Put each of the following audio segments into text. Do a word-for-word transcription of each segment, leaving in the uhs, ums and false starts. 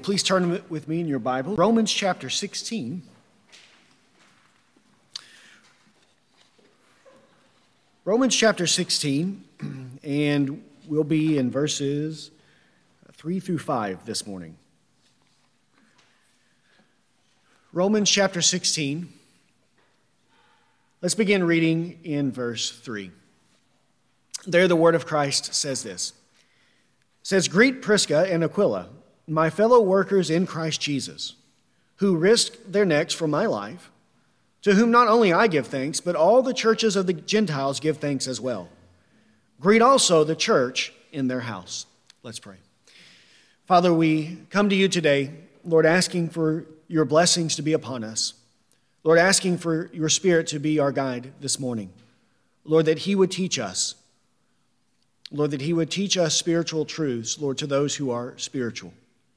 please turn with me in your Bible. Romans chapter sixteen. Romans chapter sixteen, and we'll be in verses three through five this morning. Romans chapter sixteen. Let's begin reading in verse three. There the word of Christ says this. It says, "Greet Prisca and Aquila, my fellow workers in Christ Jesus, who risked their necks for my life, to whom not only I give thanks, but all the churches of the Gentiles give thanks as well. Greet also the church in their house." Let's pray. Father, we come to you today, Lord, asking for your blessings to be upon us. Lord, asking for your Spirit to be our guide this morning. Lord, that he would teach us. Lord, that he would teach us spiritual truths, Lord, to those who are spiritual.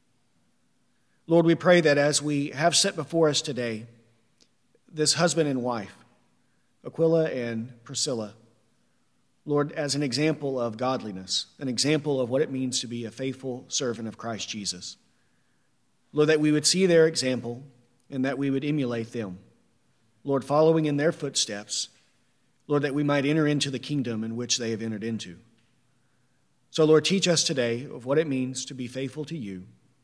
Lord, we pray that as we have set before us today, this husband and wife, Aquila and Priscilla, Lord, as an example of godliness, an example of what it means to be a faithful servant of Christ Jesus. Lord, that we would see their example and that we would emulate them. Lord, following in their footsteps, Lord, that we might enter into the kingdom in which they have entered into. So, Lord, teach us today of what it means to be faithful to you.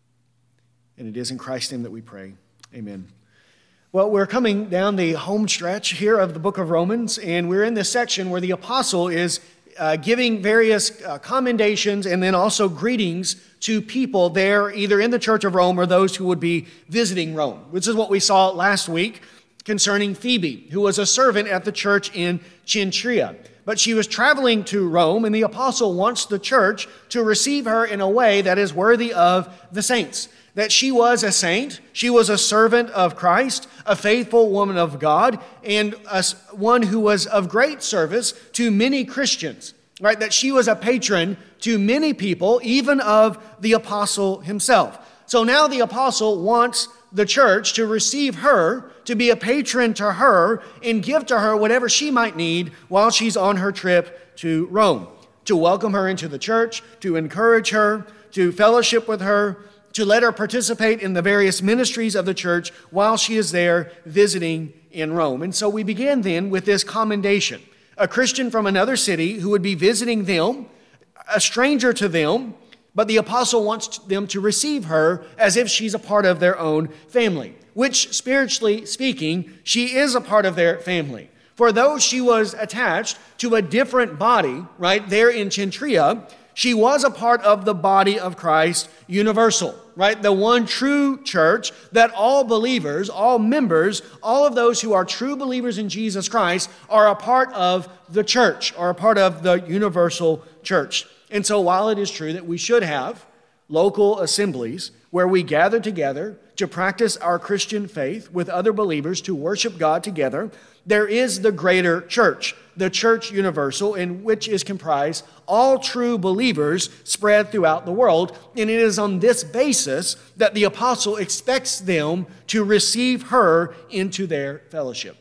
And it is in Christ's name that we pray. Amen. Well, we're coming down the home stretch here of the book of Romans, and we're in this section where the apostle is uh, giving various uh, commendations and then also greetings to people there, either in the church of Rome or those who would be visiting Rome, which is what we saw last week concerning Phoebe, who was a servant at the church in Cenchrea. But she was traveling to Rome, and the apostle wants the church to receive her in a way that is worthy of the saints. That she was a saint, she was a servant of Christ, a faithful woman of God, and a, one who was of great service to many Christians. Right? That she was a patron to many people, even of the apostle himself. So now the apostle wants the church to receive her, to be a patron to her, and give to her whatever she might need while she's on her trip to Rome. To welcome her into the church, to encourage her, to fellowship with her, to let her participate in the various ministries of the church while she is there visiting in Rome. And so we began then with this commendation. A Christian from another city who would be visiting them, a stranger to them, but the apostle wants them to receive her as if she's a part of their own family, which, spiritually speaking, she is a part of their family. For though she was attached to a different body, right, there in Cenchrea, she was a part of the body of Christ universal, right? The one true church that all believers, all members, all of those who are true believers in Jesus Christ are a part of the church, are a part of the universal church. And so while it is true that we should have local assemblies where we gather together to practice our Christian faith with other believers to worship God together, there is the greater church, the church universal, in which is comprised all true believers spread throughout the world. And it is on this basis that the apostle expects them to receive her into their fellowship.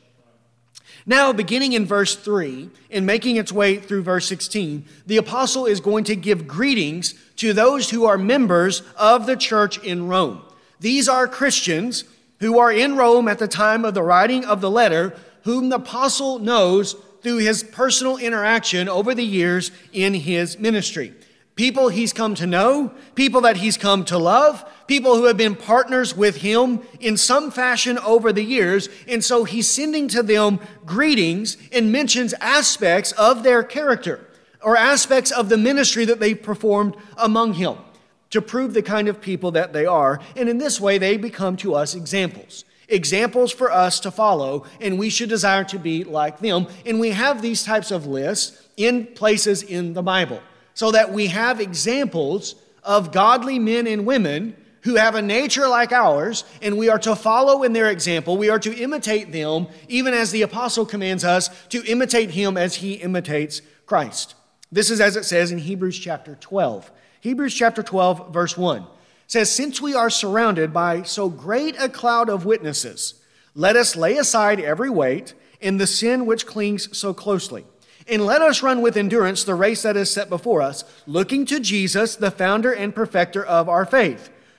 Now, beginning in verse three and making its way through verse sixteen, the apostle is going to give greetings to those who are members of the church in Rome. These are Christians who are in Rome at the time of the writing of the letter, whom the apostle knows through his personal interaction over the years in his ministry. People he's come to know, people that he's come to love, people who have been partners with him in some fashion over the years. And so he's sending to them greetings and mentions aspects of their character or aspects of the ministry that they performed among him to prove the kind of people that they are. And in this way, they become to us examples. Examples for us to follow, and we should desire to be like them. And we have these types of lists in places in the Bible, so that we have examples of godly men and women who have a nature like ours, and we are to follow in their example. We are to imitate them, even as the apostle commands us to imitate him as he imitates Christ. This is as it says in Hebrews chapter twelve. Hebrews chapter twelve, verse one. It says, "Since we are surrounded by so great a cloud of witnesses, let us lay aside every weight and the sin which clings so closely. And let us run with endurance the race that is set before us, looking to Jesus, the founder and perfecter of our faith,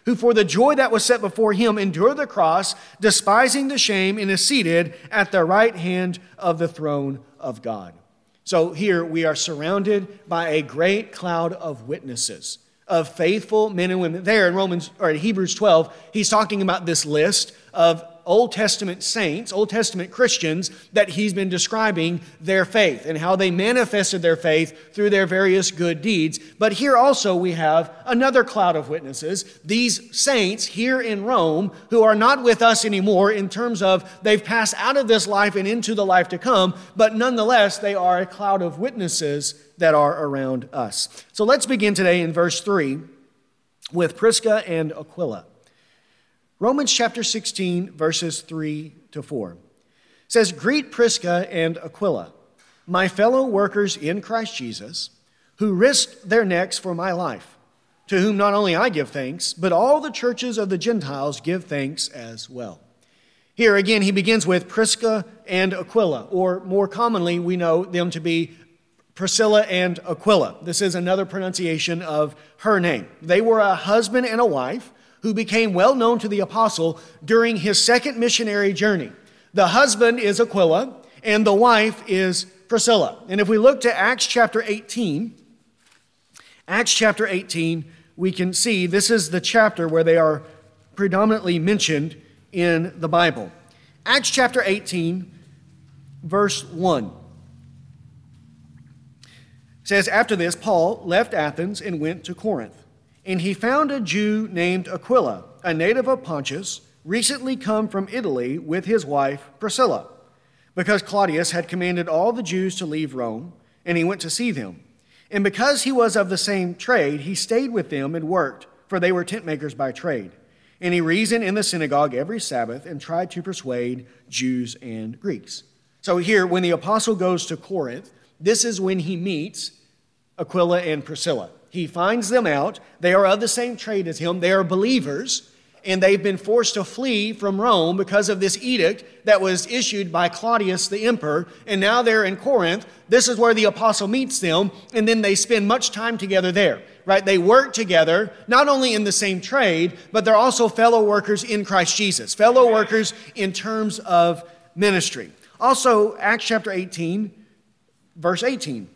who for the joy that was set before him endured the cross, despising the shame, and is seated at the right hand of the throne of God. So here we are surrounded by a great cloud of witnesses, of faithful men and women. There in Romans or in Hebrews twelve, he's talking about this list of Old Testament saints, Old Testament Christians, that he's been describing their faith and how they manifested their faith through their various good deeds. But here also we have another cloud of witnesses, these saints here in Rome who are not with us anymore in terms of they've passed out of this life and into the life to come, but nonetheless they are a cloud of witnesses that are around us. So let's begin today in verse three with Prisca and Aquila. Romans chapter sixteen, verses three to four says, "Greet Prisca and Aquila, my fellow workers in Christ Jesus, who risked their necks for my life, to whom not only I give thanks, but all the churches of the Gentiles give thanks as well." Here again, he begins with Prisca and Aquila, or more commonly, we know them to be Priscilla and Aquila. This is another pronunciation of her name. They were a husband and a wife who became well known to the apostle during his second missionary journey. The husband is Aquila, and the wife is Priscilla. And if we look to Acts chapter eighteen, Acts chapter eighteen, we can see this is the chapter where they are predominantly mentioned in the Bible. Acts chapter eighteen, verse one. Says, "After this, Paul left Athens and went to Corinth. And he found a Jew named Aquila, a native of Pontus, recently come from Italy with his wife Priscilla, because Claudius had commanded all the Jews to leave Rome, and he went to see them. And because he was of the same trade, he stayed with them and worked, for they were tent makers by trade. And he reasoned in the synagogue every Sabbath and tried to persuade Jews and Greeks." So here, when the apostle goes to Corinth, this is when he meets Aquila and Priscilla. He finds them out. They are of the same trade as him. They are believers, and they've been forced to flee from Rome because of this edict that was issued by Claudius the emperor. And now they're in Corinth. This is where the apostle meets them, and then they spend much time together there, right? They work together, not only in the same trade, but they're also fellow workers in Christ Jesus, fellow workers in terms of ministry. Also, Acts chapter eighteen, verse eighteen.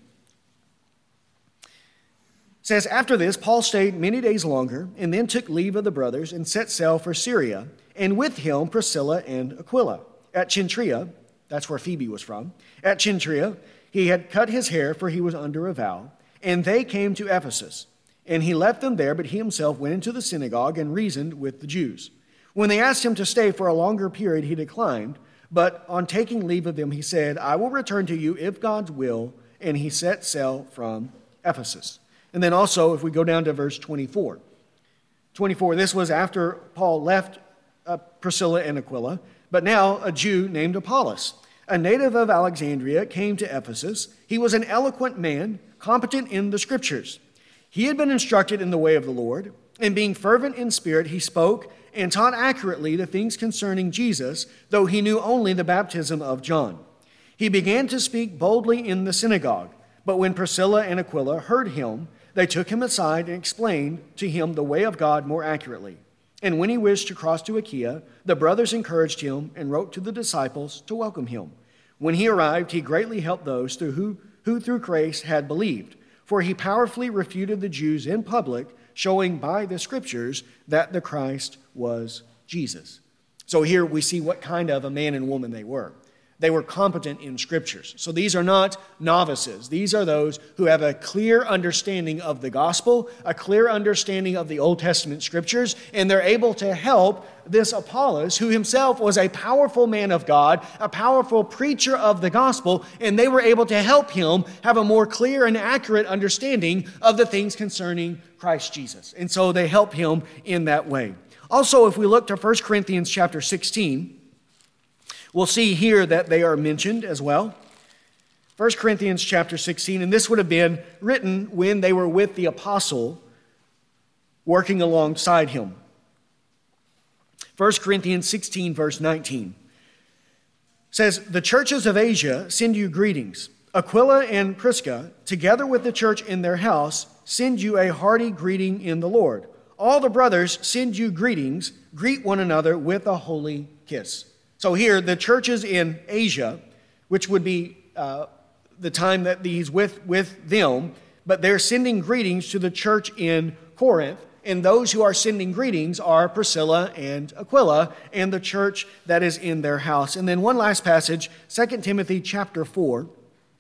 Says, "After this, Paul stayed many days longer, and then took leave of the brothers, and set sail for Syria, and with him Priscilla and Aquila. At Cenchrea," that's where Phoebe was from, "at Cenchrea he had cut his hair, for he was under a vow, and they came to Ephesus. And he left them there, but he himself went into the synagogue and reasoned with the Jews. When they asked him to stay for a longer period, he declined, but on taking leave of them, he said, 'I will return to you if God's will,' and he set sail from Ephesus." And then also, if we go down to verse twenty-four. twenty-four, this was after Paul left uh, Priscilla and Aquila, but now a Jew named Apollos, a native of Alexandria, came to Ephesus. He was an eloquent man, competent in the Scriptures. He had been instructed in the way of the Lord, and being fervent in spirit, he spoke and taught accurately the things concerning Jesus, though he knew only the baptism of John. He began to speak boldly in the synagogue, but when Priscilla and Aquila heard him, they took him aside and explained to him the way of God more accurately. And when he wished to cross to Achaia, the brothers encouraged him and wrote to the disciples to welcome him. When he arrived, he greatly helped those through who, who through grace had believed, for he powerfully refuted the Jews in public, showing by the Scriptures that the Christ was Jesus. So here we see what kind of a man and woman they were. They were competent in Scriptures. So these are not novices. These are those who have a clear understanding of the gospel, a clear understanding of the Old Testament Scriptures, and they're able to help this Apollos, who himself was a powerful man of God, a powerful preacher of the gospel, and they were able to help him have a more clear and accurate understanding of the things concerning Christ Jesus. And so they help him in that way. Also, if we look to First Corinthians chapter sixteen, we'll see here that they are mentioned as well. First Corinthians chapter sixteen, and this would have been written when they were with the apostle working alongside him. First Corinthians sixteen, verse nineteen says, "The churches of Asia send you greetings. Aquila and Prisca, together with the church in their house, send you a hearty greeting in the Lord. all the brothers send you greetings. Greet one another with a holy kiss. So here, the churches in Asia, which would be uh, the time that he's with, with them, but they're sending greetings to the church in Corinth, and those who are sending greetings are Priscilla and Aquila and the church that is in their house. And then one last passage, Second Timothy chapter four.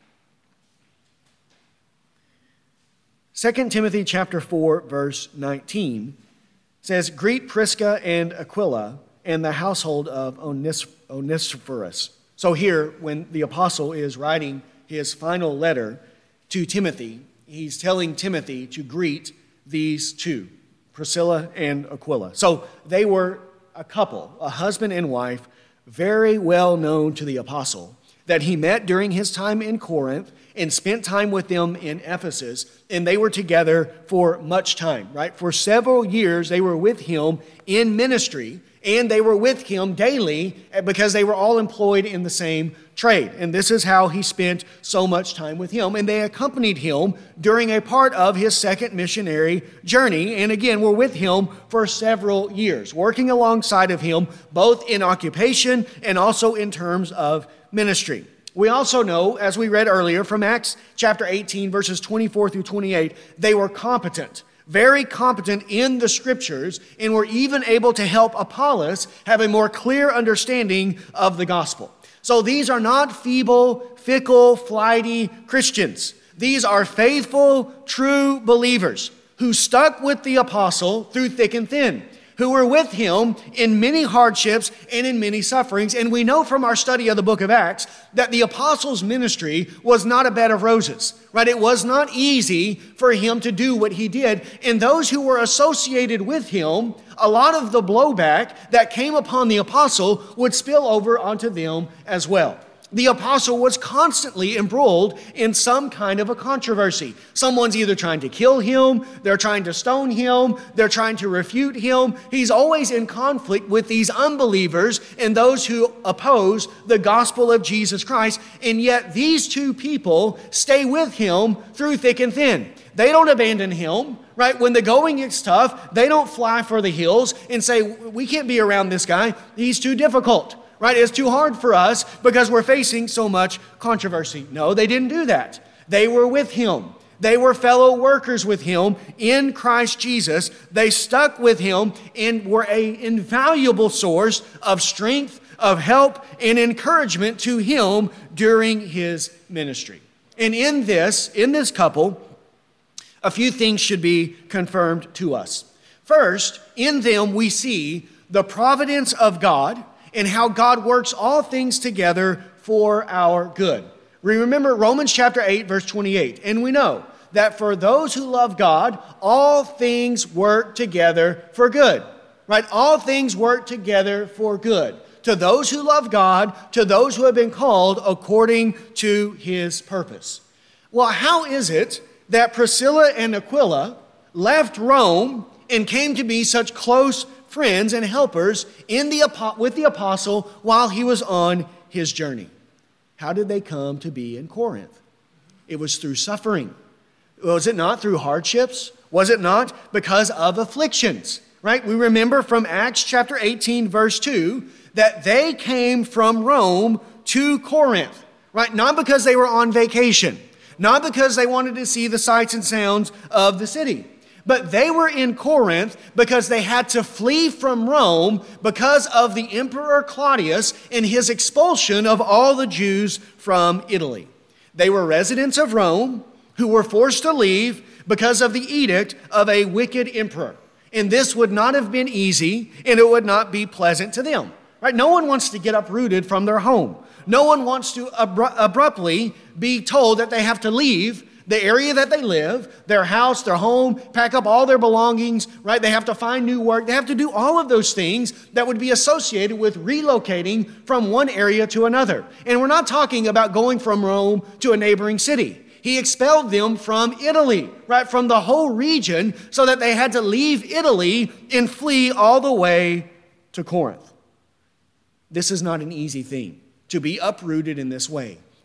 Second Timothy chapter four, verse nineteen says, Greet Prisca and Aquila and the household of Onis- Onesiphorus. So here, when the apostle is writing his final letter to Timothy, he's telling Timothy to greet these two, Priscilla and Aquila. So they were a couple, a husband and wife, very well known to the apostle, that he met during his time in Corinth and spent time with them in Ephesus, and they were together for much time, right? For several years, they were with him in ministry, and they were with him daily because they were all employed in the same trade. And this is how he spent so much time with him. And they accompanied him during a part of his second missionary journey. And again, were with him for several years, working alongside of him, both in occupation and also in terms of ministry. We also know, as we read earlier from Acts chapter eighteen, verses twenty-four through twenty-eight, they were competent, very competent in the scriptures, and were even able to help Apollos have a more clear understanding of the gospel. So these are not feeble, fickle, flighty Christians. These are faithful, true believers who stuck with the apostle through thick and thin, who were with him in many hardships and in many sufferings. And we know from our study of the book of Acts that the apostles' ministry was not a bed of roses, right? It was not easy for him to do what he did. And those who were associated with him, a lot of the blowback that came upon the apostle would spill over onto them as well. The apostle was constantly embroiled in some kind of a controversy. Someone's either trying to kill him, they're trying to stone him, they're trying to refute him. He's always in conflict with these unbelievers and those who oppose the gospel of Jesus Christ. And yet these two people stay with him through thick and thin. They don't abandon him, right? When the going gets tough, they don't fly for the hills and say, we can't be around this guy. He's too difficult. Right? It's too hard for us because we're facing so much controversy. No, they didn't do that. They were with him. They were fellow workers with him in Christ Jesus. They stuck with him and were an invaluable source of strength, of help, and encouragement to him during his ministry. And in this, in this couple, a few things should be confirmed to us. First, in them we see the providence of God and how God works all things together for our good. We remember Romans chapter eight, verse twenty-eight. And we know that for those who love God, all things work together for good. Right? All things work together for good. To those who love God, to those who have been called according to his purpose. Well, how is it that Priscilla and Aquila left Rome and came to be such close friends and helpers in the with the apostle while he was on his journey? How did they come to be in Corinth? It was through suffering. Was it not through hardships? Was it not because of afflictions? Right? We remember from Acts chapter eighteen, verse two, that they came from Rome to Corinth. Right? Not because they were on vacation, not because they wanted to see the sights and sounds of the city. But they were in Corinth because they had to flee from Rome because of the Emperor Claudius and his expulsion of all the Jews from Italy. They were residents of Rome who were forced to leave because of the edict of a wicked emperor. And this would not have been easy, and it would not be pleasant to them. Right? No one wants to get uprooted from their home. No one wants to abru- abruptly be told that they have to leave the area that they live, their house, their home, pack up all their belongings, right? They have to find new work. They have to do all of those things that would be associated with relocating from one area to another. And we're not talking about going from Rome to a neighboring city. He expelled them from Italy, right? From the whole region, so that they had to leave Italy and flee all the way to Corinth. This is not an easy thing, to be uprooted in this way.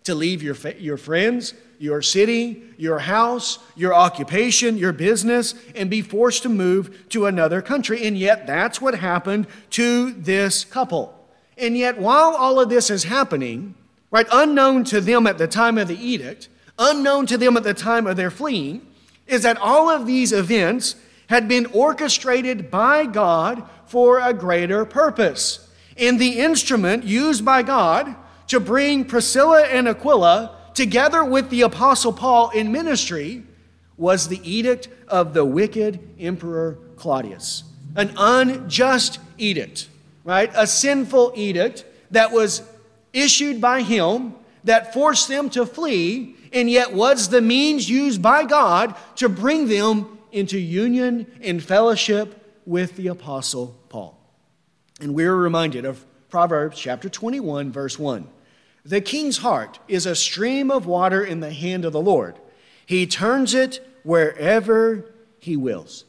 to leave your, your friends, your city, your house, your occupation, your business, and be forced to move to another country. And yet that's what happened to this couple. And yet while all of this is happening, right, unknown to them at the time of the edict, unknown to them at the time of their fleeing, is that all of these events had been orchestrated by God for a greater purpose. And the instrument used by God to bring Priscilla and Aquila together with the Apostle Paul in ministry was the edict of the wicked Emperor Claudius. An unjust edict, right? A sinful edict that was issued by him that forced them to flee, and yet was the means used by God to bring them into union and fellowship with the Apostle Paul. And we're reminded of Proverbs chapter twenty-one, verse one. The king's heart is a stream of water in the hand of the Lord. He turns it wherever he wills.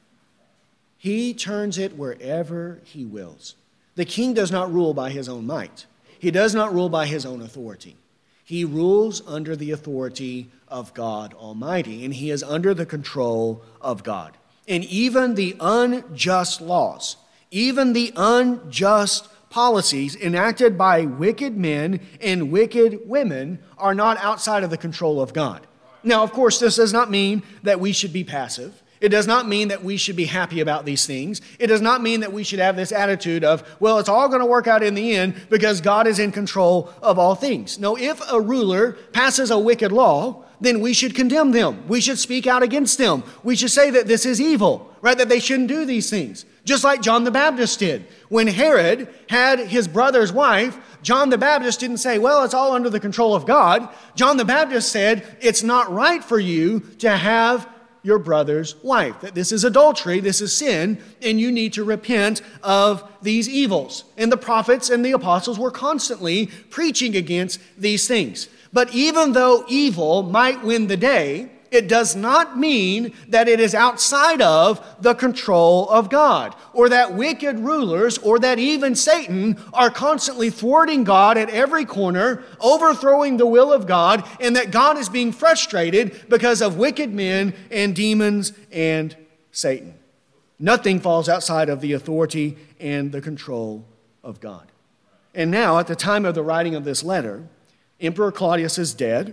He turns it wherever he wills. The king does not rule by his own might. He does not rule by his own authority. He rules under the authority of God Almighty, and he is under the control of God. And even the unjust laws, even the unjust policies enacted by wicked men and wicked women are not outside of the control of God. Now, of course, this does not mean that we should be passive. It does not mean that we should be happy about these things. It does not mean that we should have this attitude of, well, it's all going to work out in the end because God is in control of all things. No, if a ruler passes a wicked law, then we should condemn them. We should speak out against them. We should say that this is evil, right? That they shouldn't do these things. Just like John the Baptist did. When Herod had his brother's wife, John the Baptist didn't say, well, it's all under the control of God. John the Baptist said, it's not right for you to have your brother's wife, that this is adultery, this is sin, and you need to repent of these evils. And the prophets and the apostles were constantly preaching against these things. But even though evil might win the day, it does not mean that it is outside of the control of God, or that wicked rulers, or that even Satan are constantly thwarting God at every corner, overthrowing the will of God, and that God is being frustrated because of wicked men and demons and Satan. Nothing falls outside of the authority and the control of God. And now, at the time of the writing of this letter, Emperor Claudius is dead.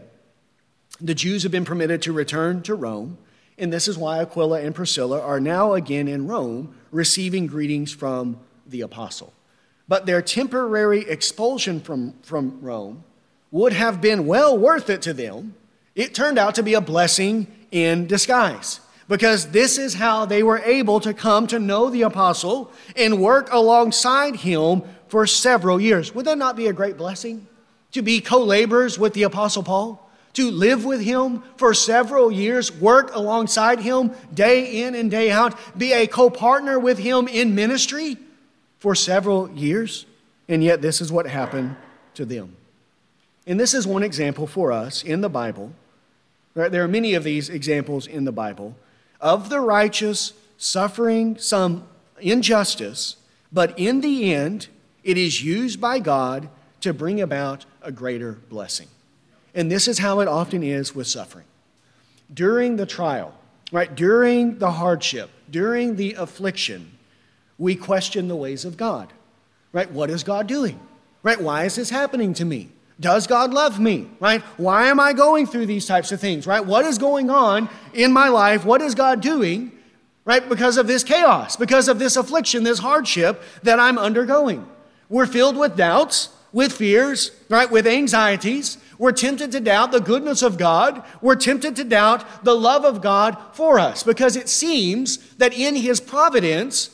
The Jews have been permitted to return to Rome, and this is why Aquila and Priscilla are now again in Rome receiving greetings from the apostle. But their temporary expulsion from, from Rome would have been well worth it to them. It turned out to be a blessing in disguise, because this is how they were able to come to know the apostle and work alongside him for several years. Would that not be a great blessing? To be co-laborers with the Apostle Paul, to live with him for several years, work alongside him day in and day out, be a co-partner with him in ministry for several years. And yet this is what happened to them. And this is one example for us in the Bible. Right? There are many of these examples in the Bible of the righteous suffering some injustice, but in the end, it is used by God to bring about a greater blessing. And this is how it often is with suffering. During the trial, right, during the hardship, during the affliction, we question the ways of God. Right? What is God doing? Right? Why is this happening to me? Does God love me? Right? Why am I going through these types of things? Right? What is going on in my life? What is God doing? Right? Because of this chaos, because of this affliction, this hardship that I'm undergoing. We're filled with doubts, with fears, right? With anxieties. We're tempted to doubt the goodness of God. We're tempted to doubt the love of God for us, because it seems that in his providence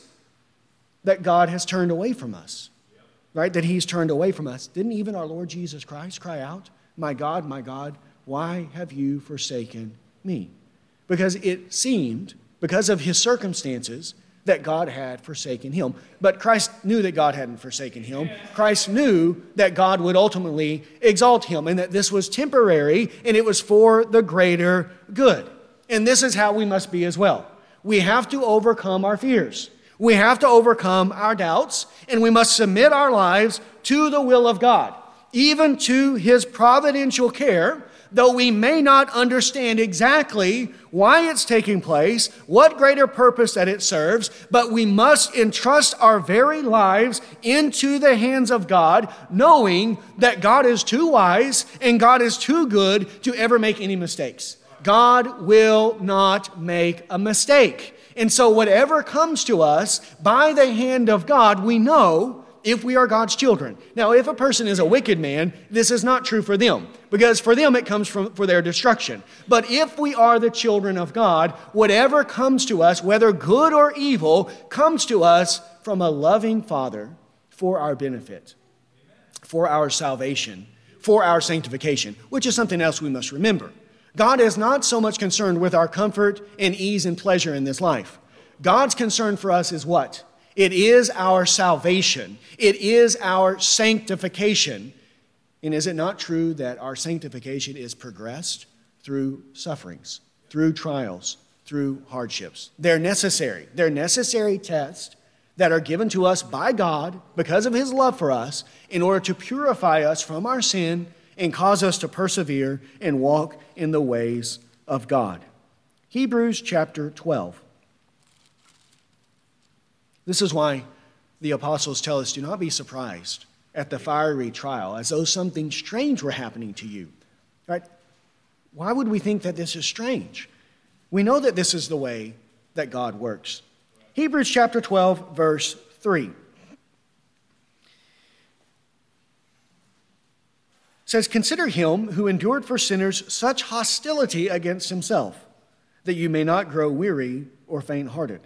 that God has turned away from us, right? That he's turned away from us. Didn't even our Lord Jesus Christ cry out, "My God, my God, why have you forsaken me?" Because it seemed, because of his circumstances, that God had forsaken him. But Christ knew that God hadn't forsaken him. Christ knew that God would ultimately exalt him, and that this was temporary and it was for the greater good. And this is how we must be as well. We have to overcome our fears. We have to overcome our doubts, and we must submit our lives to the will of God. even to his providential care, though we may not understand exactly why it's taking place, what greater purpose that it serves, but we must entrust our very lives into the hands of God, knowing that God is too wise and God is too good to ever make any mistakes. God will not make a mistake. And so whatever comes to us by the hand of God, we know if we are God's children. Now, if a person is a wicked man, this is not true for them, because for them it comes from for their destruction. But if we are the children of God, whatever comes to us, whether good or evil, comes to us from a loving Father for our benefit, for our salvation, for our sanctification, which is something else we must remember. God is not so much concerned with our comfort and ease and pleasure in this life. God's concern for us is what? It is our salvation. It is our sanctification. And is it not true that our sanctification is progressed through sufferings, through trials, through hardships? They're necessary. They're necessary tests that are given to us by God because of his love for us in order to purify us from our sin and cause us to persevere and walk in the ways of God. Hebrews chapter twelve. This is why the apostles tell us, do not be surprised at the fiery trial, as though something strange were happening to you. Right? Why would we think that this is strange? We know that this is the way that God works. Hebrews chapter twelve, verse three. Says, consider him who endured for sinners such hostility against himself, that you may not grow weary or faint-hearted.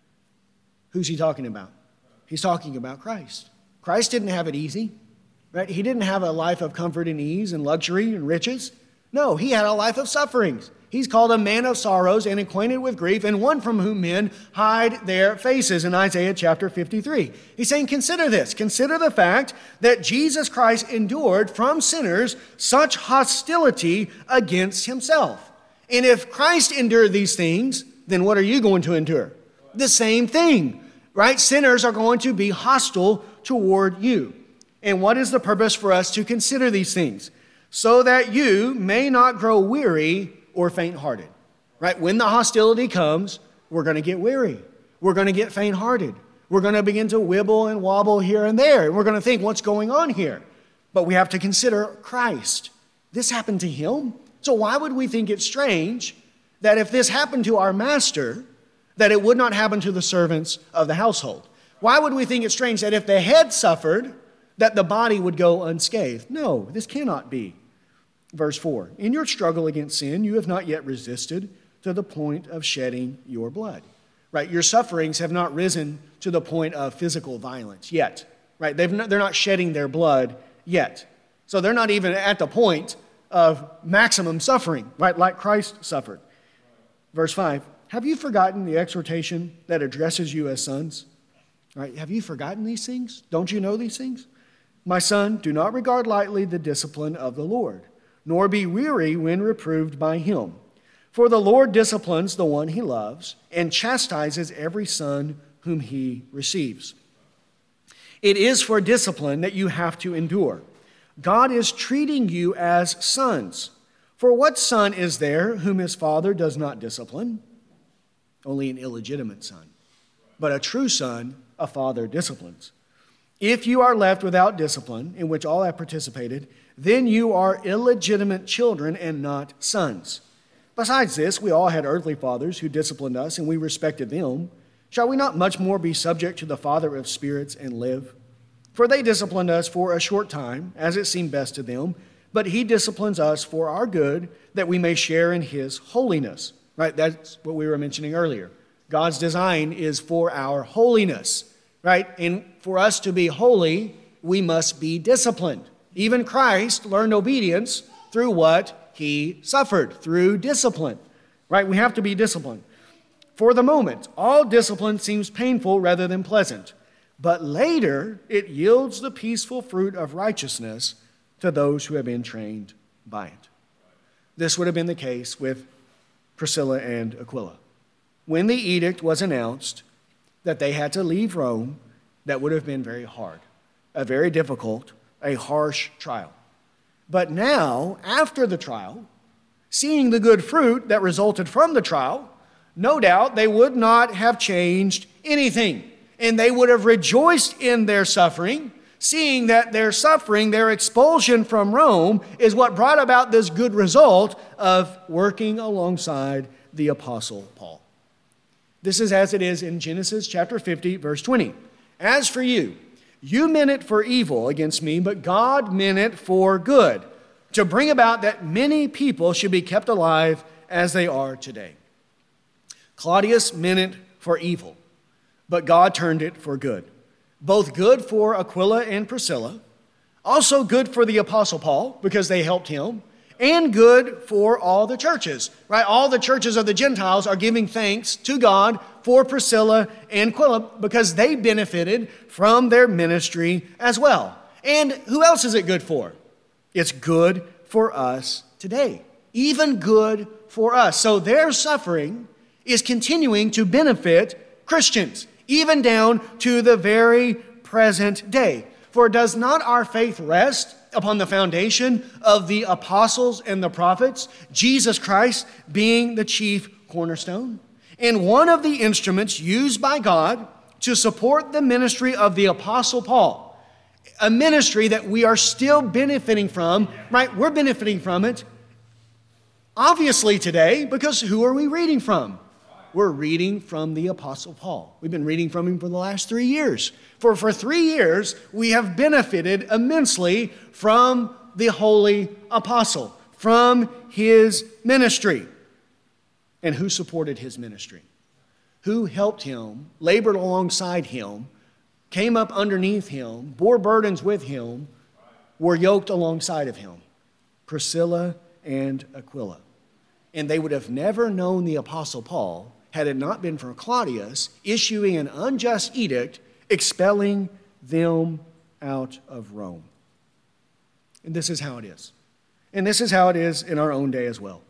Who's he talking about? He's talking about Christ. Christ didn't have it easy, right? He didn't have a life of comfort and ease and luxury and riches. No, he had a life of sufferings. He's called a man of sorrows and acquainted with grief, and one from whom men hide their faces in Isaiah chapter fifty-three. He's saying, consider this. Consider the fact that Jesus Christ endured from sinners such hostility against himself. And if Christ endured these things, then what are you going to endure? The same thing, right? Sinners are going to be hostile toward you. And what is the purpose for us to consider these things? So that you may not grow weary or faint-hearted, right? When the hostility comes, we're going to get weary. We're going to get faint-hearted. We're going to begin to wibble and wobble here and there. And we're going to think, what's going on here? But we have to consider Christ. This happened to him. So why would we think it's strange that if this happened to our master, that it would not happen to the servants of the household? Why would we think it's strange that if the head suffered, that the body would go unscathed? No, this cannot be. Verse four, in your struggle against sin, you have not yet resisted to the point of shedding your blood. Right? Your sufferings have not risen to the point of physical violence yet. Right? They've not, they're not shedding their blood yet. So they're not even at the point of maximum suffering, right? Like Christ suffered. Verse five, have you forgotten the exhortation that addresses you as sons? Right? Have you forgotten these things? Don't you know these things? My son, do not regard lightly the discipline of the Lord, nor be weary when reproved by him. For the Lord disciplines the one he loves and chastises every son whom he receives. It is for discipline that you have to endure. God is treating you as sons. For what son is there whom his father does not discipline? Only an illegitimate son. But a true son, a father disciplines. If you are left without discipline, in which all have participated, then you are illegitimate children and not sons. Besides this, we all had earthly fathers who disciplined us, and we respected them. Shall we not much more be subject to the Father of spirits and live? For they disciplined us for a short time, as it seemed best to them, but he disciplines us for our good, that we may share in his holiness. Right? That's what we were mentioning earlier. God's design is for our holiness. Right? And for us to be holy, we must be disciplined. Even Christ learned obedience through what he suffered, through discipline. Right? We have to be disciplined. For the moment, all discipline seems painful rather than pleasant, but later it yields the peaceful fruit of righteousness to those who have been trained by it. This would have been the case with Priscilla and Aquila. When the edict was announced that they had to leave Rome, that would have been very hard, a very difficult, a harsh trial. But now, after the trial, seeing the good fruit that resulted from the trial, no doubt they would not have changed anything. And they would have rejoiced in their suffering, seeing that their suffering, their expulsion from Rome, is what brought about this good result of working alongside the Apostle Paul. This is as it is in Genesis chapter fifty, verse twenty. As for you, you meant it for evil against me, but God meant it for good, to bring about that many people should be kept alive as they are today. Claudius meant it for evil, but God turned it for good. Both good for Aquila and Priscilla, also good for the Apostle Paul, because they helped him, and good for all the churches, right? All the churches of the Gentiles are giving thanks to God for Priscilla and Aquila because they benefited from their ministry as well. And who else is it good for? It's good for us today, even good for us. So their suffering is continuing to benefit Christians, even down to the very present day. For does not our faith rest upon the foundation of the apostles and the prophets, Jesus Christ being the chief cornerstone? And one of the instruments used by God to support the ministry of the Apostle Paul, a ministry that we are still benefiting from, right? We're benefiting from it, obviously today, because who are we reading from? We're reading from the Apostle Paul. We've been reading from him for the last three years. For for three years, we have benefited immensely from the Holy Apostle, from his ministry. And who supported his ministry? Who helped him, labored alongside him, came up underneath him, bore burdens with him, were yoked alongside of him? Priscilla and Aquila. And they would have never known the Apostle Paul had it not been for Claudius issuing an unjust edict expelling them out of Rome. And this is how it is. And this is how it is in our own day as well.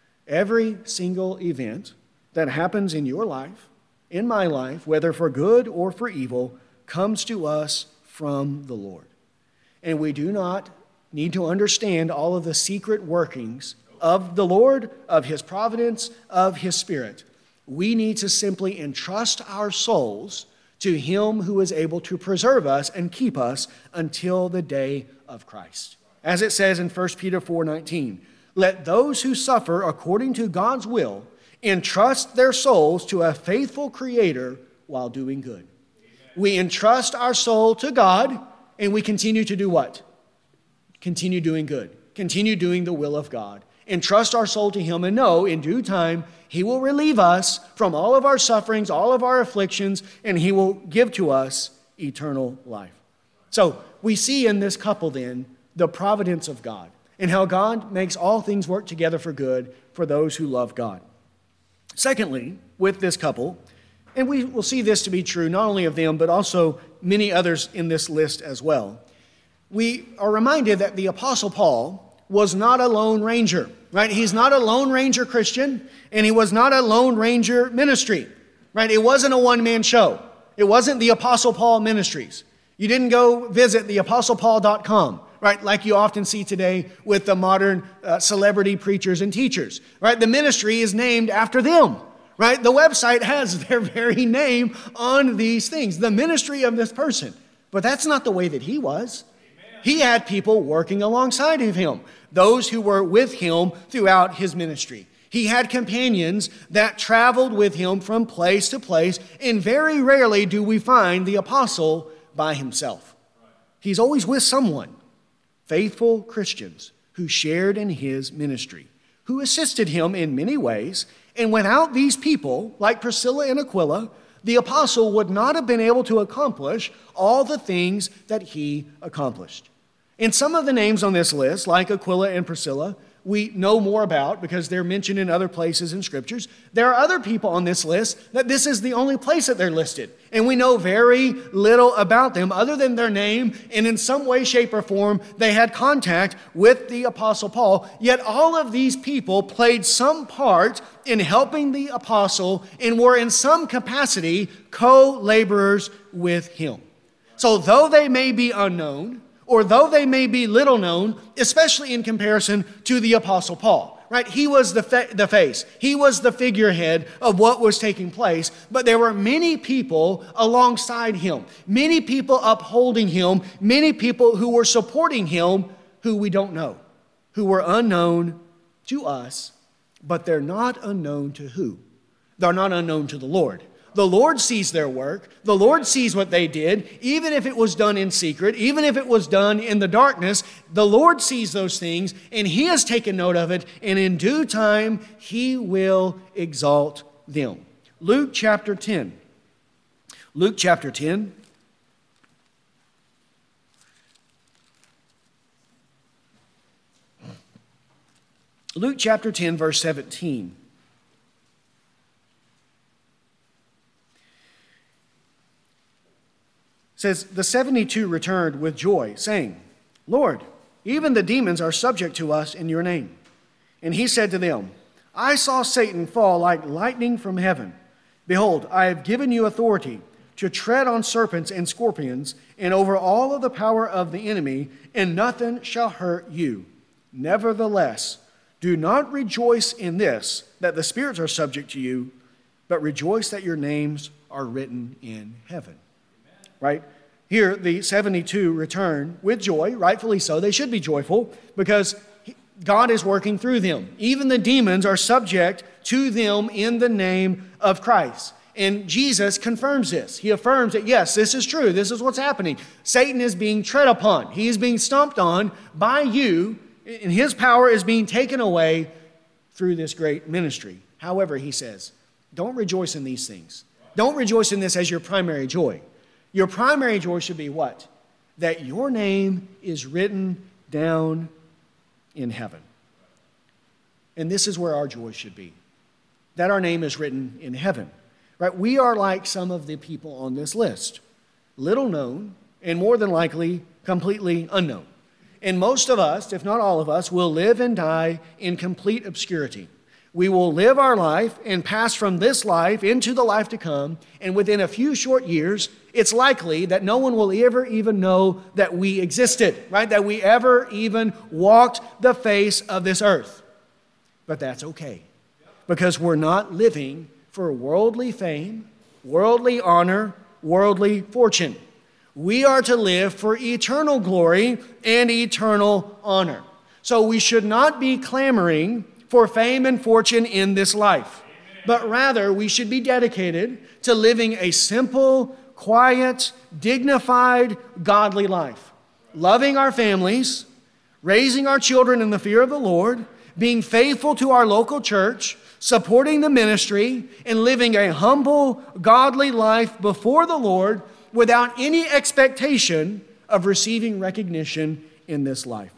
Every single event that happens in your life, in my life, whether for good or for evil, comes to us from the Lord. And we do not need to understand all of the secret workings of the Lord, of his providence, of his Spirit. We need to simply entrust our souls to him who is able to preserve us and keep us until the day of Christ. As it says in First Peter four nineteen, let those who suffer according to God's will entrust their souls to a faithful Creator while doing good. Amen. We entrust our soul to God, and we continue to do what? Continue doing good. Continue doing the will of God. Entrust our soul to him and know in due time he will relieve us from all of our sufferings, all of our afflictions, and he will give to us eternal life. So we see in this couple then the providence of God and how God makes all things work together for good for those who love God. Secondly, with this couple, and we will see this to be true not only of them but also many others in this list as well, we are reminded that the Apostle Paul was not a lone ranger, right? He's not a lone ranger Christian, and he was not a lone ranger ministry, right? It wasn't a one-man show. It wasn't the Apostle Paul Ministries. You didn't go visit the apostle paul dot com, right? Like you often see today with the modern uh, celebrity preachers and teachers, right? The ministry is named after them, right? The website has their very name on these things, the ministry of this person. But that's not the way that he was. He had people working alongside of him, those who were with him throughout his ministry. He had companions that traveled with him from place to place, and very rarely do we find the apostle by himself. He's always with someone, faithful Christians who shared in his ministry, who assisted him in many ways, and without these people, like Priscilla and Aquila, the apostle would not have been able to accomplish all the things that he accomplished. And some of the names on this list, like Aquila and Priscilla, we know more about because they're mentioned in other places in scriptures. There are other people on this list that this is the only place that they're listed. And we know very little about them other than their name, and in some way, shape, or form, they had contact with the Apostle Paul. Yet all of these people played some part in helping the apostle and were in some capacity co-laborers with him. So though they may be unknown, or though they may be little known, especially in comparison to the Apostle Paul. Right? He was the, fa- the face. He was the figurehead of what was taking place. But there were many people alongside him, many people upholding him, many people who were supporting him who we don't know, who were unknown to us, but they're not unknown to who? They're not unknown to the Lord. The Lord sees their work. The Lord sees what they did, even if it was done in secret, even if it was done in the darkness. The Lord sees those things, and He has taken note of it, and in due time, He will exalt them. Luke chapter ten. Luke chapter ten. Luke chapter ten, verse seventeen. Says, the seventy-two returned with joy, saying, Lord, even the demons are subject to us in your name. And he said to them, I saw Satan fall like lightning from heaven. Behold, I have given you authority to tread on serpents and scorpions, and over all of the power of the enemy, and nothing shall hurt you. Nevertheless, do not rejoice in this, that the spirits are subject to you, but rejoice that your names are written in heaven. Right? Here, the seventy-two return with joy, rightfully so. They should be joyful because God is working through them. Even the demons are subject to them in the name of Christ. And Jesus confirms this. He affirms that, yes, this is true. This is what's happening. Satan is being tread upon. He is being stomped on by you, and his power is being taken away through this great ministry. However, he says, don't rejoice in these things. Don't rejoice in this as your primary joy. Your primary joy should be what? That your name is written down in heaven. And this is where our joy should be. That our name is written in heaven. Right? We are like some of the people on this list. Little known, and more than likely, completely unknown. And most of us, if not all of us, will live and die in complete obscurity. We will live our life and pass from this life into the life to come, and within a few short years, it's likely that no one will ever even know that we existed, right? That we ever even walked the face of this earth. But that's okay, because we're not living for worldly fame, worldly honor, worldly fortune. We are to live for eternal glory and eternal honor. So we should not be clamoring for fame and fortune in this life, but rather we should be dedicated to living a simple, quiet, dignified, godly life, loving our families, raising our children in the fear of the Lord, being faithful to our local church, supporting the ministry, and living a humble, godly life before the Lord without any expectation of receiving recognition in this life.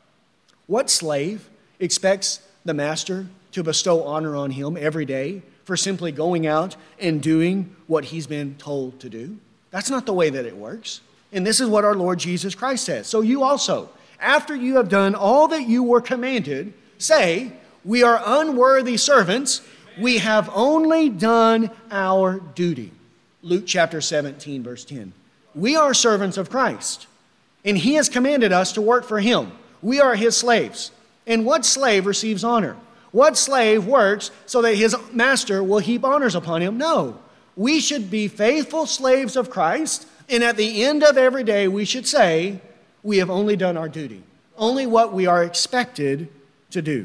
What slave expects the master to bestow honor on him every day for simply going out and doing what he's been told to do? That's not the way that it works. And this is what our Lord Jesus Christ says. So you also, after you have done all that you were commanded, say, we are unworthy servants. We have only done our duty. Luke chapter seventeen, verse ten. We are servants of Christ, and he has commanded us to work for him. We are his slaves. And what slave receives honor? What slave works so that his master will heap honors upon him? No. We should be faithful slaves of Christ, and at the end of every day we should say, we have only done our duty, only what we are expected to do.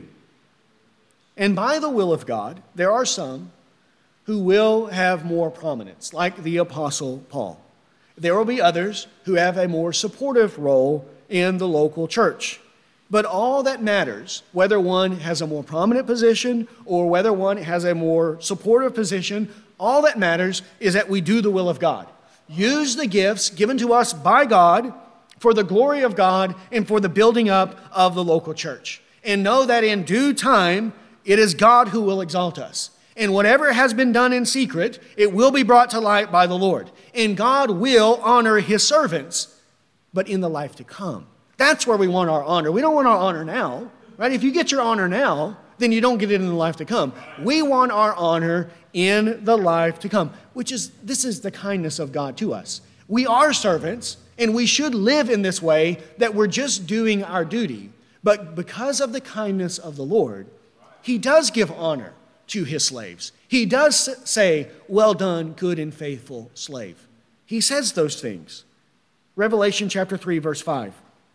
And by the will of God, there are some who will have more prominence, like the Apostle Paul. There will be others who have a more supportive role in the local church. But all that matters, whether one has a more prominent position or whether one has a more supportive position, all that matters is that we do the will of God. Use the gifts given to us by God for the glory of God and for the building up of the local church. And know that in due time, it is God who will exalt us. And whatever has been done in secret, it will be brought to light by the Lord. And God will honor his servants, but in the life to come. That's where we want our honor. We don't want our honor now, right? If you get your honor now, then you don't get it in the life to come. We want our honor in the life to come, which is, this is the kindness of God to us. We are servants, and we should live in this way that we're just doing our duty. But because of the kindness of the Lord, he does give honor to his slaves. He does say, well done, good and faithful slave. He says those things. Revelation chapter three, verse five.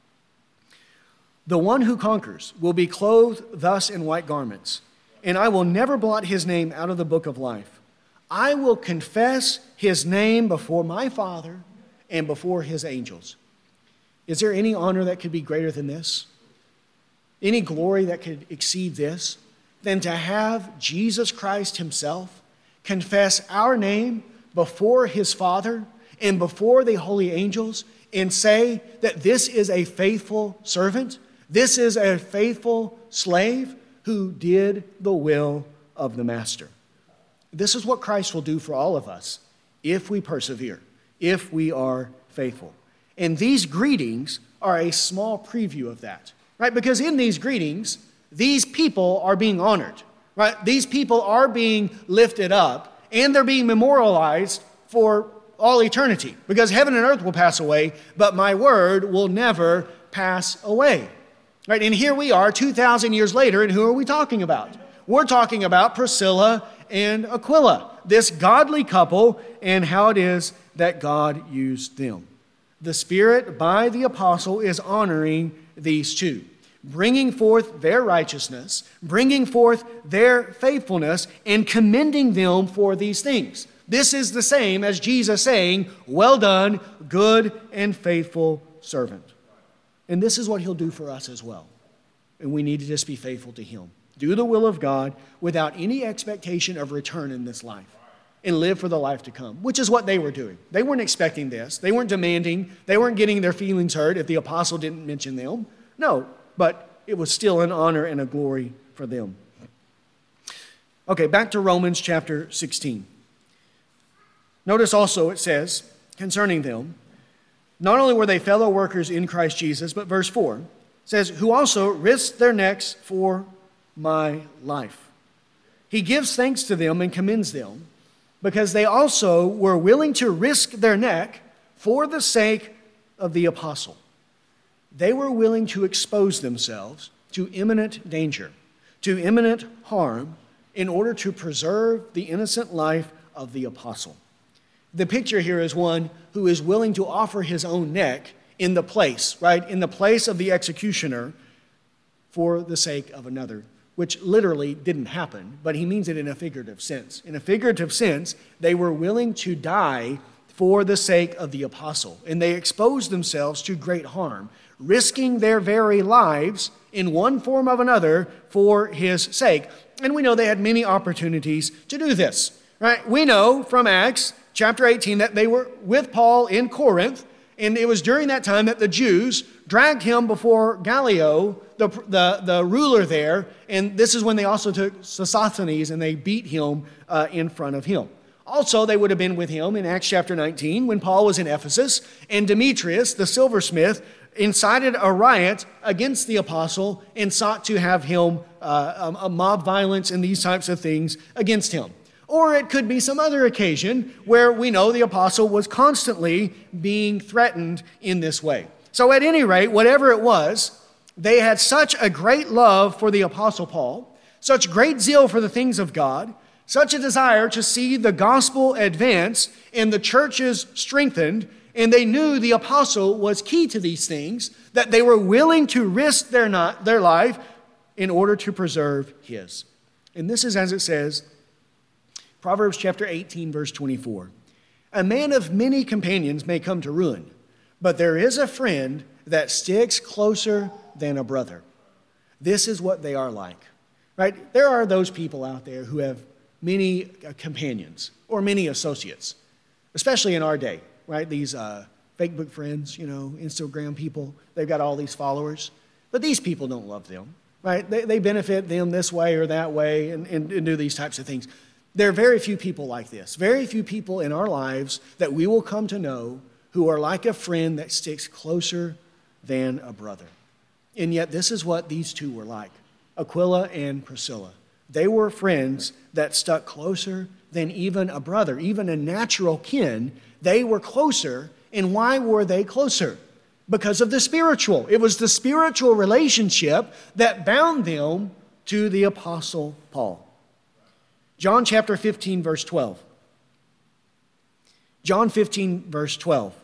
The one who conquers will be clothed thus in white garments, and I will never blot his name out of the book of life. I will confess his name before my Father and before his angels. Is there any honor that could be greater than this? Any glory that could exceed this? Than to have Jesus Christ himself confess our name before his Father and before the holy angels and say that this is a faithful servant, this is a faithful slave who did the will of the Master. This is what Christ will do for all of us if we persevere, if we are faithful. And these greetings are a small preview of that, right? Because in these greetings, these people are being honored, right? These people are being lifted up, and they're being memorialized for all eternity, because heaven and earth will pass away, but my word will never pass away, right? And here we are two thousand years later, and who are we talking about? We're talking about Priscilla and Aquila, this godly couple, and how it is that God used them. The Spirit, by the apostle, is honoring these two, bringing forth their righteousness, bringing forth their faithfulness, and commending them for these things. This is the same as Jesus saying, well done, good and faithful servant. And this is what he'll do for us as well. And we need to just be faithful to him. Do the will of God without any expectation of return in this life, and live for the life to come, which is what they were doing. They weren't expecting this. They weren't demanding. They weren't getting their feelings hurt if the apostle didn't mention them. No, but it was still an honor and a glory for them. Okay, back to Romans chapter sixteen. Notice also it says concerning them, not only were they fellow workers in Christ Jesus, but verse four says, who also risked their necks for my life. He gives thanks to them and commends them because they also were willing to risk their neck for the sake of the apostle. They were willing to expose themselves to imminent danger, to imminent harm, in order to preserve the innocent life of the apostle. The picture here is one who is willing to offer his own neck in the place, right, in the place of the executioner for the sake of another, which literally didn't happen, but he means it in a figurative sense. In a figurative sense, they were willing to die for the sake of the apostle, and they exposed themselves to great harm, risking their very lives in one form or another for his sake. And we know they had many opportunities to do this, right? We know from Acts chapter eighteen that they were with Paul in Corinth, and it was during that time that the Jews dragged him before Gallio, the, the, the ruler there, and this is when they also took Sosthenes and they beat him uh, in front of him. Also, they would have been with him in Acts chapter nineteen when Paul was in Ephesus, and Demetrius, the silversmith, incited a riot against the apostle and sought to have him, uh, a mob violence and these types of things against him. Or it could be some other occasion where we know the apostle was constantly being threatened in this way. So at any rate, whatever it was, they had such a great love for the apostle Paul, such great zeal for the things of God, such a desire to see the gospel advance and the churches strengthened, and they knew the apostle was key to these things, that they were willing to risk their, not, their life in order to preserve his. And this is as it says, Proverbs chapter eighteen, verse twenty-four. A man of many companions may come to ruin, but there is a friend that sticks closer than a brother. This is what they are like, right? There are those people out there who have many companions or many associates, especially in our day, right? These uh, Facebook friends, you know, Instagram people, they've got all these followers, but these people don't love them, right? They, they benefit them this way or that way and, and, and do these types of things. There are very few people like this, very few people in our lives that we will come to know who are like a friend that sticks closer than a brother. And yet this is what these two were like, Aquila and Priscilla. They were friends that stuck closer than even a brother, even a natural kin. They were closer And why were they closer? Because of the spiritual. It was the spiritual relationship that bound them to the Apostle Paul. John chapter fifteen, verse twelve. John fifteen, verse twelve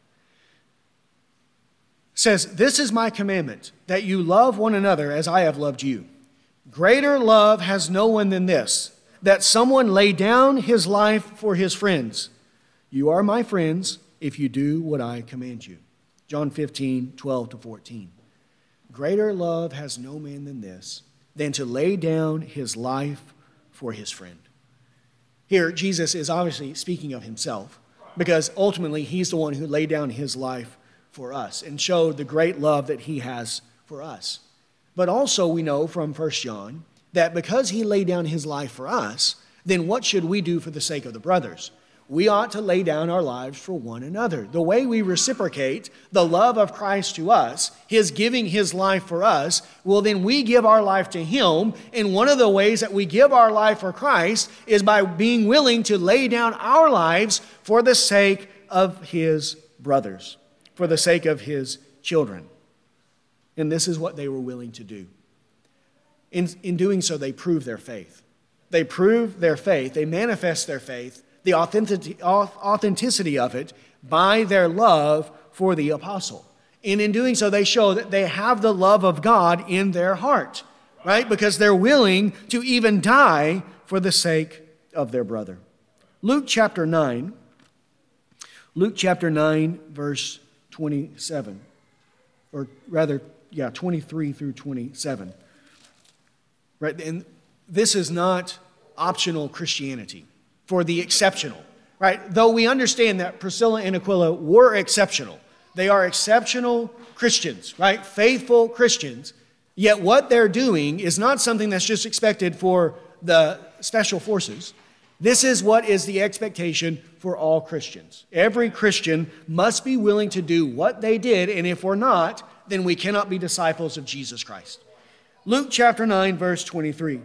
says, "This is my commandment, that you love one another as I have loved you. Greater love has no one than this, that someone lay down his life for his friends. You are my friends if you do what I command you." John fifteen, twelve to fourteen. Greater love has no man than this, than to lay down his life for his friend. Here, Jesus is obviously speaking of himself, because ultimately he's the one who laid down his life for us and showed the great love that he has for us. But also we know from First John that because he laid down his life for us, then what should we do for the sake of the brothers? We ought to lay down our lives for one another. The way we reciprocate the love of Christ to us, his giving his life for us, well, then we give our life to him. And one of the ways that we give our life for Christ is by being willing to lay down our lives for the sake of his brothers, for the sake of his children. And this is what they were willing to do. In, in doing so, they prove their faith. They prove their faith. They manifest their faith, the authenticity, authenticity of it, by their love for the apostle. And in doing so, they show that they have the love of God in their heart, right? Because they're willing to even die for the sake of their brother. Luke chapter nine, Luke chapter nine, verse twenty-seven, or rather, yeah, twenty-three through twenty-seven. Right? And this is not optional Christianity for the exceptional, right? Though we understand that Priscilla and Aquila were exceptional. They are exceptional Christians, right? Faithful Christians. Yet what they're doing is not something that's just expected for the special forces. This is what is the expectation for all Christians. Every Christian must be willing to do what they did, and if we're not, then we cannot be disciples of Jesus Christ. Luke chapter nine, verse twenty-three.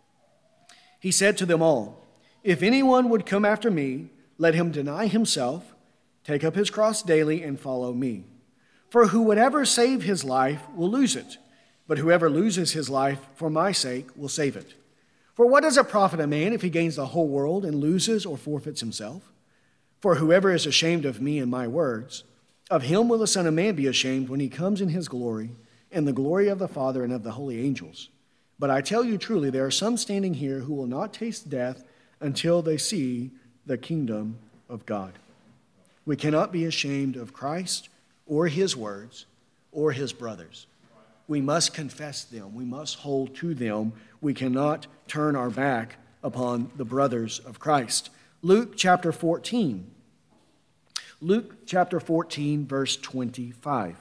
He said to them all, "If anyone would come after me, let him deny himself, take up his cross daily, and follow me. For who would ever save his life will lose it, but whoever loses his life for my sake will save it. For what does it profit a man if he gains the whole world and loses or forfeits himself? For whoever is ashamed of me and my words, of him will the Son of Man be ashamed when he comes in his glory, and the glory of the Father and of the holy angels. But I tell you truly, there are some standing here who will not taste death until they see the kingdom of God." We cannot be ashamed of Christ or his words or his brothers. We must confess them. We must hold to them. We cannot turn our back upon the brothers of Christ. Luke chapter fourteen. Luke chapter fourteen, verse twenty-five.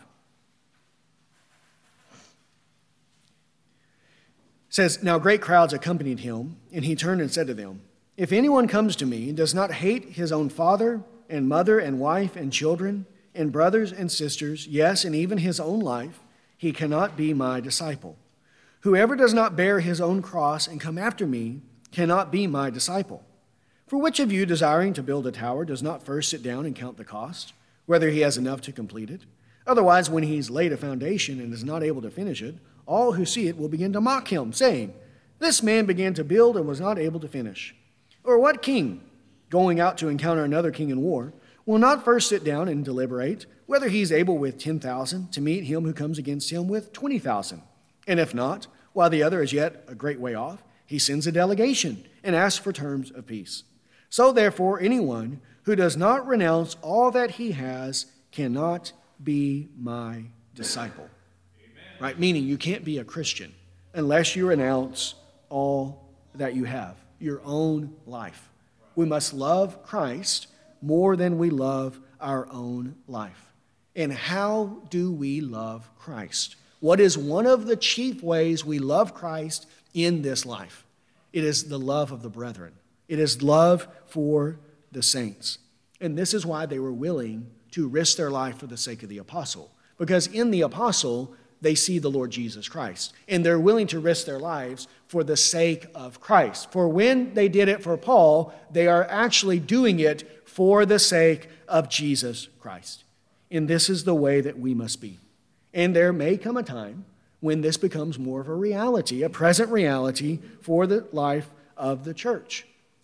Says, "Now great crowds accompanied him, and he turned and said to them, 'If anyone comes to me and does not hate his own father and mother and wife and children and brothers and sisters, yes, and even his own life, he cannot be my disciple. Whoever does not bear his own cross and come after me cannot be my disciple. For which of you, desiring to build a tower, does not first sit down and count the cost, whether he has enough to complete it? Otherwise, when he's laid a foundation and is not able to finish it, all who see it will begin to mock him, saying, "This man began to build and was not able to finish." Or what king, going out to encounter another king in war, will not first sit down and deliberate whether he's able with ten thousand to meet him who comes against him with twenty thousand? And if not, while the other is yet a great way off, he sends a delegation and asks for terms of peace. So therefore, anyone who does not renounce all that he has cannot be my disciple." Right? Meaning you can't be a Christian unless you renounce all that you have, your own life. We must love Christ more than we love our own life. And how do we love Christ? What is one of the chief ways we love Christ in this life? It is the love of the brethren. It is love for the saints. And this is why they were willing to risk their life for the sake of the apostle. Because in the apostle, they see the Lord Jesus Christ. And they're willing to risk their lives for the sake of Christ. For when they did it for Paul, they are actually doing it for the sake of Jesus Christ. And this is the way that we must be. And there may come a time when this becomes more of a reality, a present reality for the life of the church.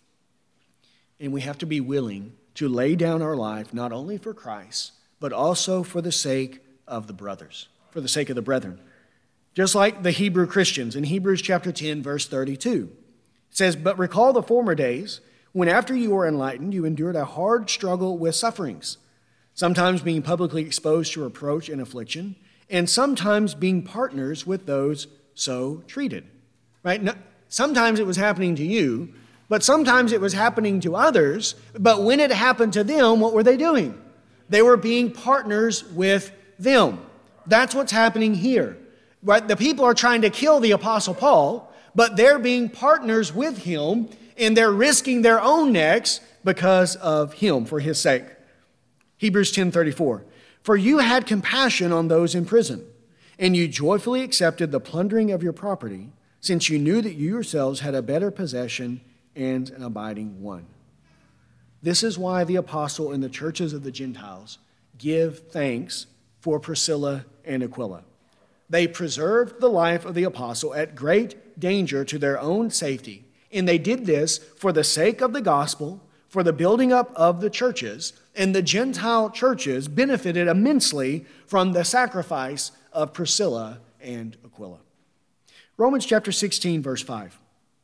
And we have to be willing to lay down our life not only for Christ, but also for the sake of the brothers, for the sake of the brethren. Just like the Hebrew Christians in Hebrews chapter ten, verse thirty-two. It says, "But recall the former days, when after you were enlightened, you endured a hard struggle with sufferings, sometimes being publicly exposed to reproach and affliction, and sometimes being partners with those so treated." Right? No, sometimes it was happening to you, but sometimes it was happening to others. But when it happened to them, what were they doing? They were being partners with them. That's what's happening here. Right? The people are trying to kill the Apostle Paul, but they're being partners with him, and they're risking their own necks because of him, for his sake. Hebrews ten thirty-four. "For you had compassion on those in prison, and you joyfully accepted the plundering of your property, since you knew that you yourselves had a better possession and an abiding one." This is why the apostle and the churches of the Gentiles give thanks for Priscilla and Aquila. They preserved the life of the apostle at great danger to their own safety, and they did this for the sake of the gospel, for the building up of the churches, and the Gentile churches benefited immensely from the sacrifice of Priscilla and Aquila. Romans chapter sixteen, verse five.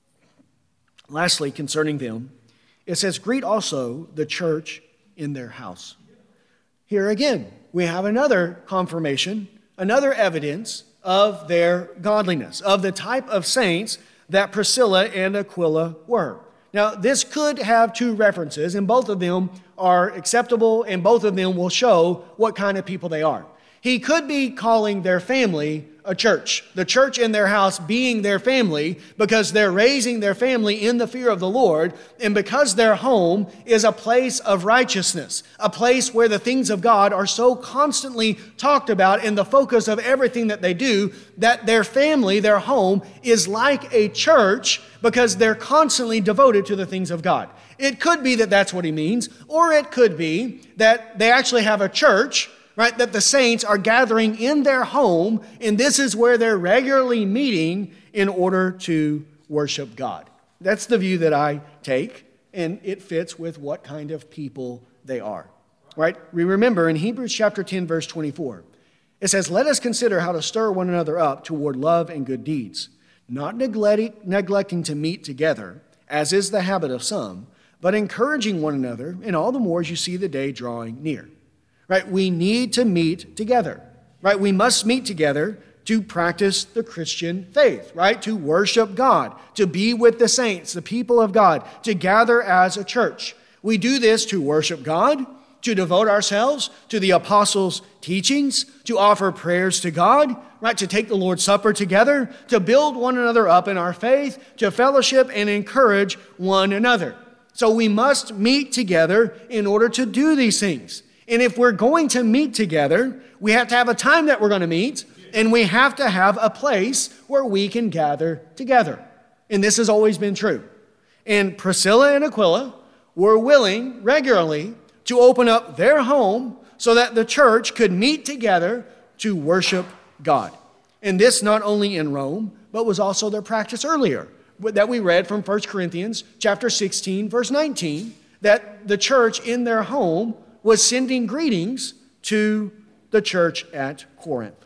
Lastly, concerning them, it says, "Greet also the church in their house." Here again, we have another confirmation, another evidence of their godliness, of the type of saints that Priscilla and Aquila were. Now, this could have two references, and both of them are acceptable, and both of them will show what kind of people they are. He could be calling their family a church, the church in their house being their family, because they're raising their family in the fear of the Lord, and because their home is a place of righteousness, a place where the things of God are so constantly talked about in the focus of everything that they do, that their family, their home, is like a church because they're constantly devoted to the things of God. It could be that that's what he means, or it could be that they actually have a church, right, that the saints are gathering in their home, and this is where they're regularly meeting in order to worship God. That's the view that I take, and it fits with what kind of people they are. Right? We remember in Hebrews chapter ten, verse twenty-four, it says, "Let us consider how to stir one another up toward love and good deeds, not neglecting, neglecting to meet together, as is the habit of some, but encouraging one another, and all the more as you see the day drawing near." Right? We need to meet together. Right? We must meet together to practice the Christian faith, right? To worship God, to be with the saints, the people of God, to gather as a church. We do this to worship God, to devote ourselves to the apostles' teachings, to offer prayers to God, right? To take the Lord's Supper together, to build one another up in our faith, to fellowship and encourage one another. So we must meet together in order to do these things. And if we're going to meet together, we have to have a time that we're going to meet, and we have to have a place where we can gather together. And this has always been true. And Priscilla and Aquila were willing regularly to open up their home so that the church could meet together to worship God. And this not only in Rome, but was also their practice earlier, that we read from First Corinthians chapter sixteen, verse nineteen, that the church in their home was sending greetings to the church at Corinth.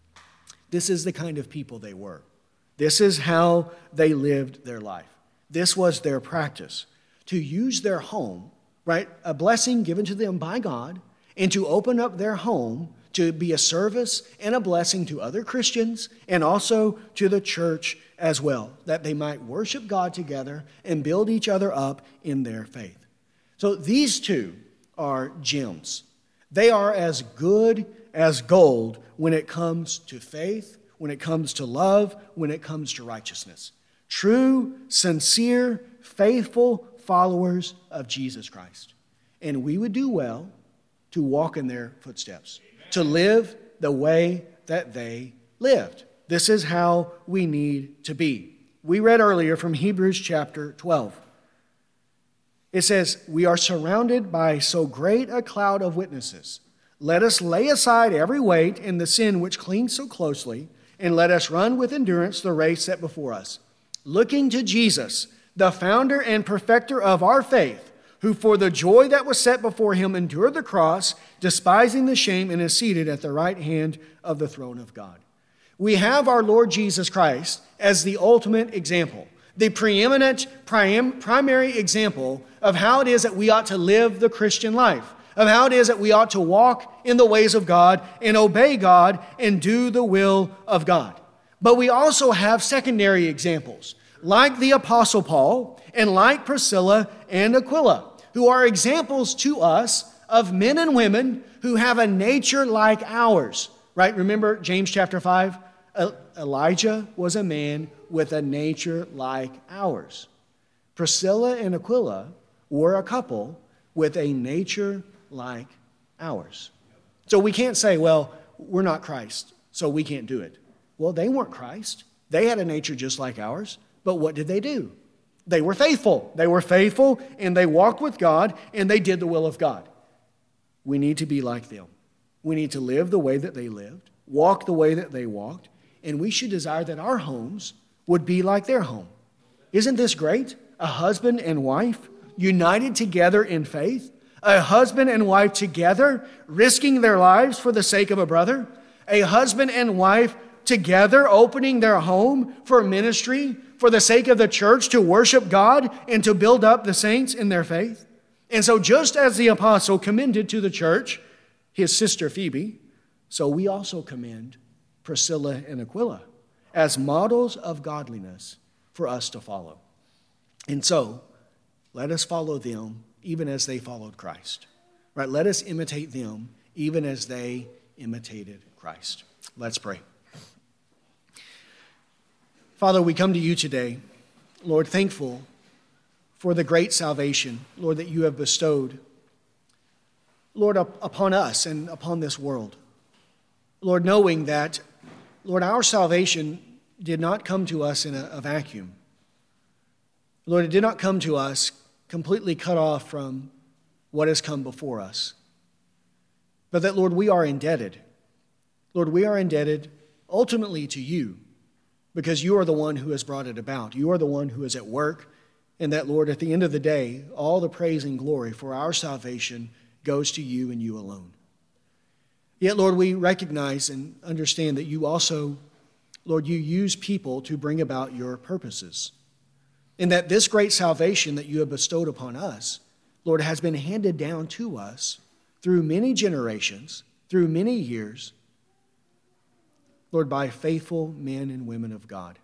This is the kind of people they were. This is how they lived their life. This was their practice, to use their home, right, a blessing given to them by God, and to open up their home to be a service and a blessing to other Christians and also to the church as well, that they might worship God together and build each other up in their faith. So these two are gems. They are as good as gold when it comes to faith, when it comes to love, when it comes to righteousness. True, sincere, faithful followers of Jesus Christ. And we would do well to walk in their footsteps, to live the way that they lived. This is how we need to be. We read earlier from Hebrews chapter twelve. It says, we are surrounded by so great a cloud of witnesses. Let us lay aside every weight and the sin which clings so closely, and let us run with endurance the race set before us, looking to Jesus, the founder and perfecter of our faith, who for the joy that was set before him endured the cross, despising the shame, and is seated at the right hand of the throne of God. We have our Lord Jesus Christ as the ultimate example, the preeminent prim- primary example of how it is that we ought to live the Christian life, of how it is that we ought to walk in the ways of God and obey God and do the will of God. But we also have secondary examples, like the Apostle Paul and like Priscilla and Aquila, who are examples to us of men and women who have a nature like ours. Right? Remember James chapter five? Elijah was a man with a nature like ours. Priscilla and Aquila were a couple with a nature like ours. So we can't say, well, we're not Christ, so we can't do it. Well, they weren't Christ. They had a nature just like ours. But what did they do? They were faithful. They were faithful, and they walked with God, and they did the will of God. We need to be like them. We need to live the way that they lived, walk the way that they walked, and we should desire that our homes would be like their home. Isn't this great? A husband and wife united together in faith, a husband and wife together risking their lives for the sake of a brother, a husband and wife together opening their home for ministry, for the sake of the church to worship God and to build up the saints in their faith. And so just as the apostle commended to the church his sister Phoebe, so we also commend Priscilla and Aquila as models of godliness for us to follow. And so, let us follow them even as they followed Christ. Right? Let us imitate them even as they imitated Christ. Let's pray. Father, we come to you today, Lord, thankful for the great salvation, Lord, that you have bestowed, Lord, up upon us and upon this world. Lord, knowing that, Lord, our salvation did not come to us in a, a vacuum. Lord, it did not come to us completely cut off from what has come before us. But that, Lord, we are indebted. Lord, we are indebted ultimately to you because you are the one who has brought it about. You are the one who is at work. And that, Lord, at the end of the day, all the praise and glory for our salvation goes to you and you alone. Yet, Lord, we recognize and understand that you also, Lord, you use people to bring about your purposes. And that this great salvation that you have bestowed upon us, Lord, has been handed down to us through many generations, through many years, Lord, by faithful men and women of God,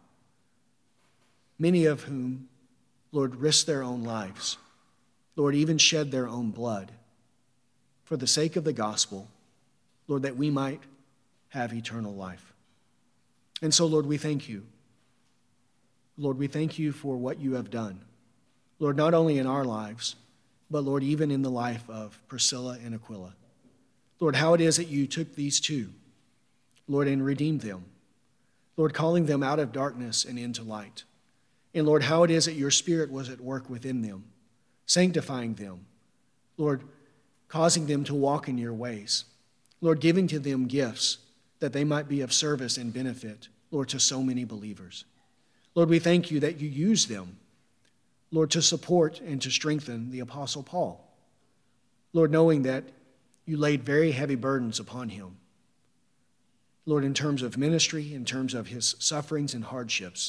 many of whom, Lord, risked their own lives, Lord, even shed their own blood for the sake of the gospel, Lord, that we might have eternal life. And so, Lord, we thank you. Lord, we thank you for what you have done. Lord, not only in our lives, but Lord, even in the life of Priscilla and Aquila. Lord, how it is that you took these two, Lord, and redeemed them. Lord, calling them out of darkness and into light. And Lord, how it is that your Spirit was at work within them, sanctifying them. Lord, causing them to walk in your ways. Lord, giving to them gifts that they might be of service and benefit, Lord, to so many believers. Lord, we thank you that you use them, Lord, to support and to strengthen the Apostle Paul. Lord, knowing that you laid very heavy burdens upon him. Lord, in terms of ministry, in terms of his sufferings and hardships.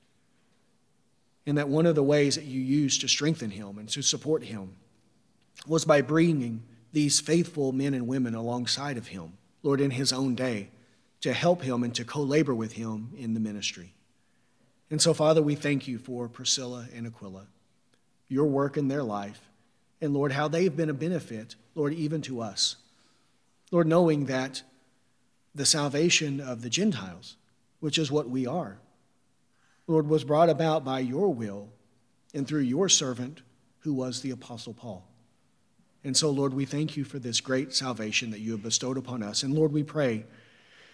And that one of the ways that you used to strengthen him and to support him was by bringing these faithful men and women alongside of him, Lord, in his own day, to help him and to co-labor with him in the ministry. And so, Father, we thank you for Priscilla and Aquila, your work in their life, and Lord, how they've been a benefit, Lord, even to us. Lord, knowing that the salvation of the Gentiles, which is what we are, Lord, was brought about by your will and through your servant, who was the Apostle Paul. And so, Lord, we thank you for this great salvation that you have bestowed upon us. And Lord, we pray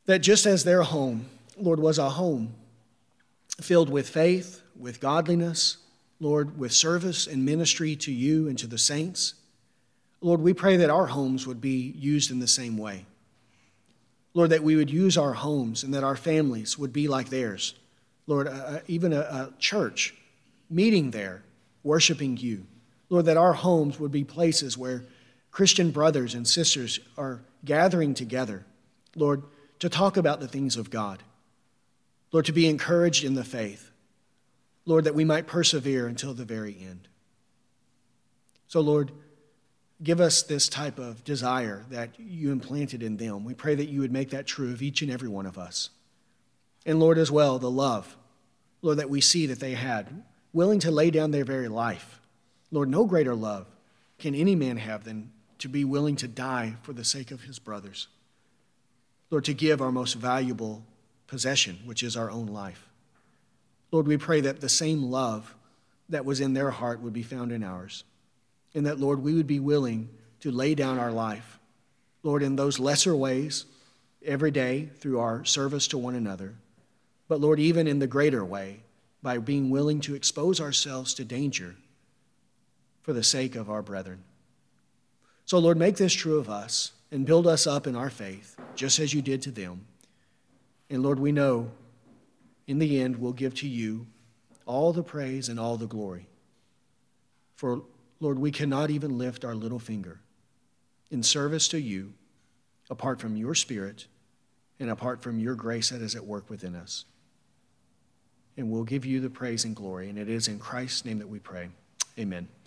that just as their home, Lord, was a home filled with faith, with godliness, Lord, with service and ministry to you and to the saints, Lord, we pray that our homes would be used in the same way. Lord, that we would use our homes and that our families would be like theirs. Lord, uh, even a, a church meeting there, worshiping you. Lord, that our homes would be places where Christian brothers and sisters are gathering together, Lord, to talk about the things of God. Lord, to be encouraged in the faith. Lord, that we might persevere until the very end. So, Lord, give us this type of desire that you implanted in them. We pray that you would make that true of each and every one of us. And, Lord, as well, the love, Lord, that we see that they had, willing to lay down their very life. Lord, no greater love can any man have than to be willing to die for the sake of his brothers. Lord, to give our most valuable possession, which is our own life. Lord, we pray that the same love that was in their heart would be found in ours. And that, Lord, we would be willing to lay down our life, Lord, in those lesser ways every day through our service to one another. But, Lord, even in the greater way, by being willing to expose ourselves to danger for the sake of our brethren. So, Lord, make this true of us and build us up in our faith, just as you did to them. And, Lord, we know in the end we'll give to you all the praise and all the glory. For, Lord, we cannot even lift our little finger in service to you apart from your Spirit and apart from your grace that is at work within us. And we'll give you the praise and glory, and it is in Christ's name that we pray. Amen.